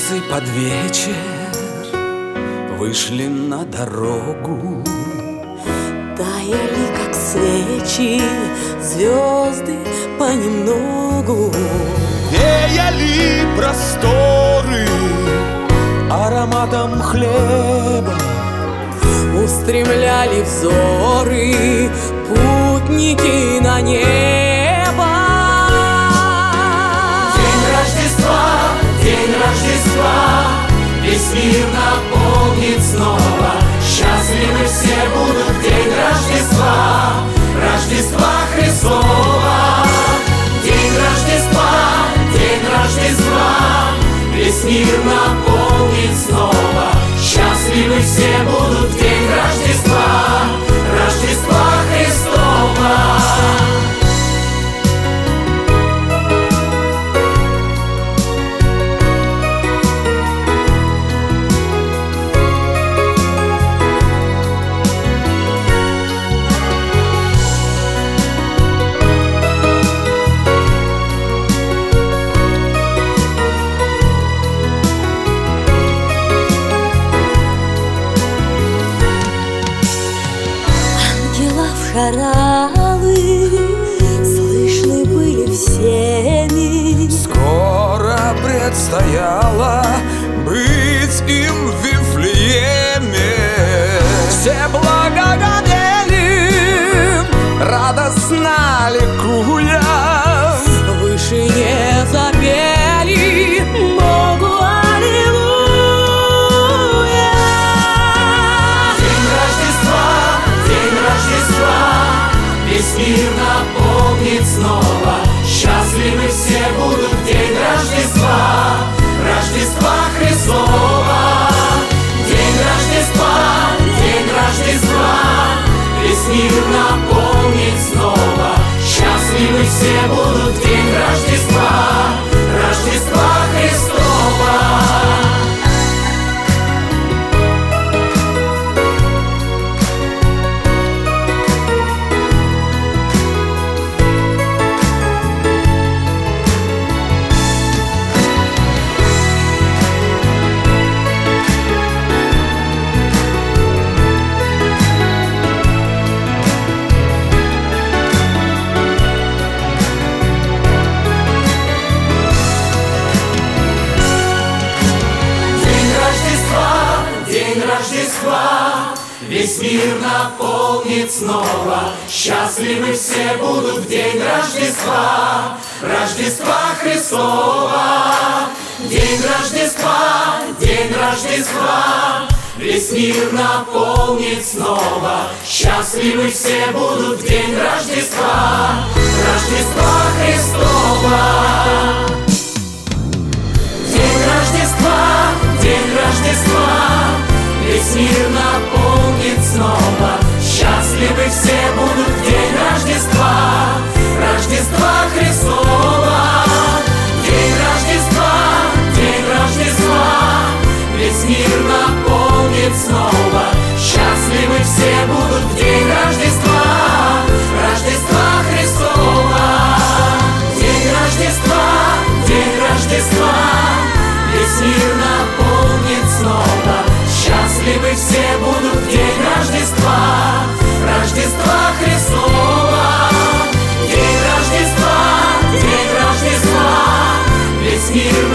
Птицы под вечер вышли на дорогу. Таяли, как свечи, звезды понемногу. Веяли просторы ароматом хлеба. Устремляли взоры путники на небо. День Рождества, весь мир наполнит снова. Счастливы все будут в день Рождества, Рождества Христова. День Рождества, весь мир наполнит снова. Счастливы все будут в день Рождества, Рождества Христова. Хоралы слышны были всеми. Скоро предстояло быть им в Вифлееме. Все благоговели, радостно ликуя, В вышине запели Богу аллилуйя. День Рождества, весь мир наполнит снова. Счастливы все будут в день Рождества, Рождества Христова. День Рождества, весь мир наполнит снова. Счастливы все будут в день Рождества, Рождества Христова. Весь мир наполнит снова. Счастливы все будут в день Рождества, Рождества Христова. День Рождества, весь мир наполнит снова. Счастливы все будут в день Рождества, Рождества Христова. День Рождества, весь мир наполнит снова. Счастливы все будут в день Рождества, Рождества Христова. День Рождества, весь мир наполнит снова. Счастливы все будут в день Рождества, Рождества Христова. День Рождества, весь мир наполнит снова. Счастливы все будут в день Рождества, Рождества Христова. День Рождества, весь мир